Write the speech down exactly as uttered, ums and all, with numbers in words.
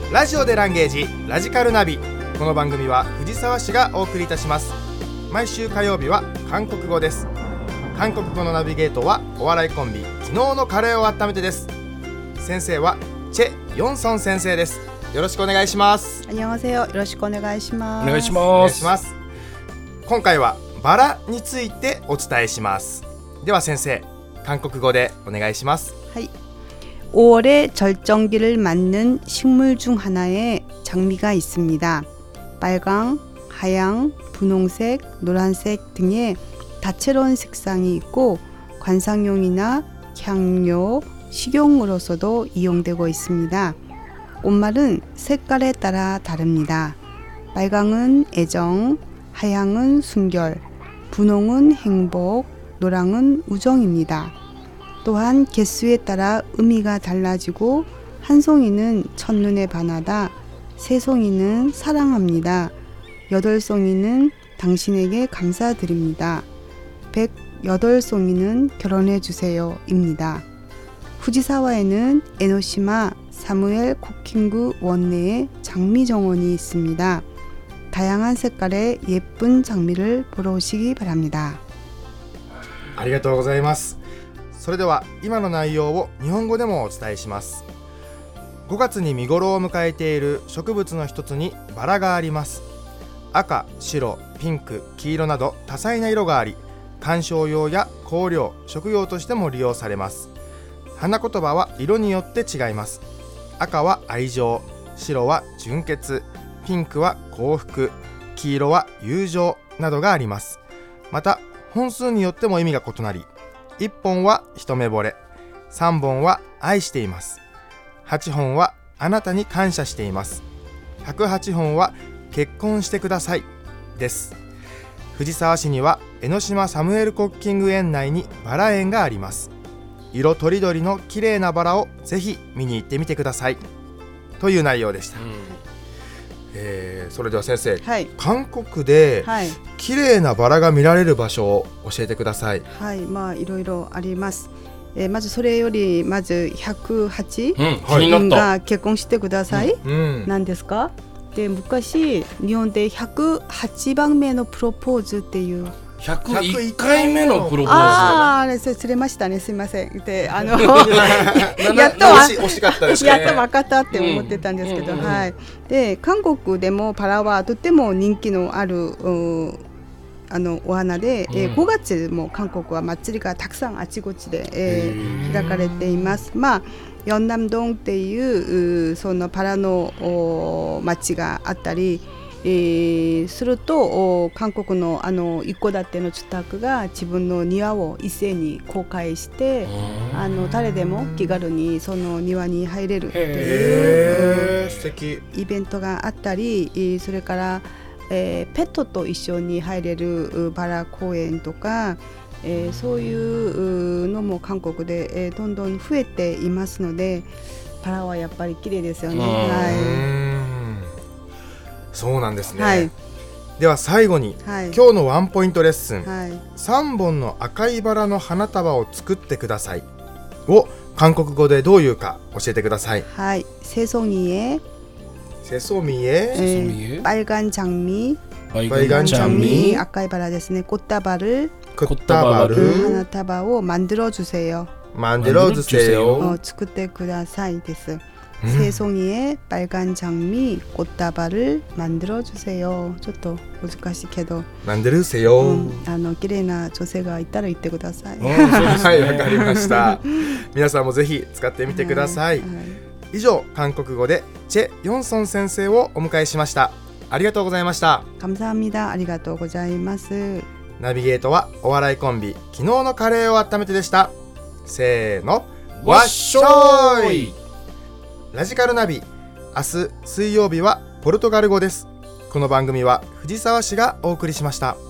ラジオでランゲージラジカルナビ。この番組は藤沢市がお送りいたします。毎週火曜日は韓国語です。韓国語のナビゲートはお笑いコンビ昨日のカレーを温めてです。先生はチェ・ヨンソン先生です。よろしくお願いします。 안녕하세요。よろしくお願いします。 お願いしお願ます。 いします。今回はバラについてお伝えします。では先生、韓国語でお願いします。 はい。오월의 절정기를 맞는 식물 중 하나에 장미가 있습니다. 빨강, 하양, 분홍색, 노란색 등의 다채로운 색상이 있고 관상용이나 향료, 식용으로서도 이용되고 있습니다. 꽃말은 색깔에 따라 다릅니다. 빨강은 애정, 하양은 순결, 분홍은 행복, 노랑은 우정입니다. 또한 개수에 따라 의미가 달라지고 한 송이는 첫눈에 반하다, 세 송이는 사랑합니다, 여덟 송이는 당신에게 감사드립니다, 백여덟 송이는 결혼해주세요 입니다. 후지사와에는 에노시마 사무엘 쿠킹구 원내에 장미 정원이 있습니다. 다양한 색깔의 예쁜 장미를 보러 오시기 바랍니다. ありがとうございます。それでは今の内容を日本語でもお伝えします。ごがつに見頃を迎えている植物の一つにバラがあります。赤、白、ピンク、黄色など多彩な色があり、観賞用や香料、食用としても利用されます。花言葉は色によって違います。赤は愛情、白は純潔、ピンクは幸福、黄色は友情などがあります。また本数によっても意味が異なり、いっぽんは一目惚れ、さんぼんは愛しています、はっぽんはあなたに感謝しています、ひゃくはっぽんは結婚してくださいです。藤沢市には江ノ島サムエルコッキング園内にバラ園があります。色とりどりの綺麗なバラをぜひ見に行ってみてくださいという内容でした。うん、えー、それでは先生、はい、韓国で綺麗なバラが見られる場所を教えてください。 はい、まあいろいろあります。えー、まずそれよりまずひゃくはちにんが結婚してください、うん、なんですか。で昔日本でひゃくはちばんめのプロポーズっていうひゃくいっかいめのプロポーズ。 ああ、それ釣れましたね。すみません。で、あのやっとは惜しかったですね。 やっと分かったって思ってたんですけど、うんうんうん、はい。で、韓国でもバラはとても人気のあるあのお花で、うん、えー、ごがつも韓国は祭りがたくさんあちこちで、えー、開かれています。まあヨンナムドンっていうそのバラの町があったり。えー、すると韓国のあの一戸建ての住宅が自分の庭を一斉に公開して、あの誰でも気軽にその庭に入れるという素敵イベントがあったり、それから、えー、ペットと一緒に入れるバラ公園とか、えー、そういうのも韓国で、えー、どんどん増えていますので、バラはやっぱり綺麗ですよね。はい、 そうなんですね。 はい、 では最後に、はい、今日のワンポイントレッスン、はい、さんぼんの赤いバラの花束を作ってくださいを韓国語でどういうか教えてください。 はい、세송이에 세송이에 빨간 장미 빨간 장미 赤いバラですね。꽃다발을 꽃다발을 花束を만들어 주세요. 만들어 주세요. 어, 作ってくださいです。세송이에 빨간 장미 꽃다발을 만들어 주세요. ちょっと難しいけど 만들으세요. うん、あの綺麗な女性がいたら言ってください。 はい、わかりました。皆さんもぜひ使ってみてください。はいはい、以上、韓国語でチェ・ヨンソン先生をお迎えしました。ありがとうございました。 감사합니다。ありがとうございます。 ナビゲートはお笑いコンビ昨日のカレーを温めてでした。せーの、わっしょーい。ラジカルナビ、明日水曜日はポルトガル語です。この番組は藤沢市がお送りしました。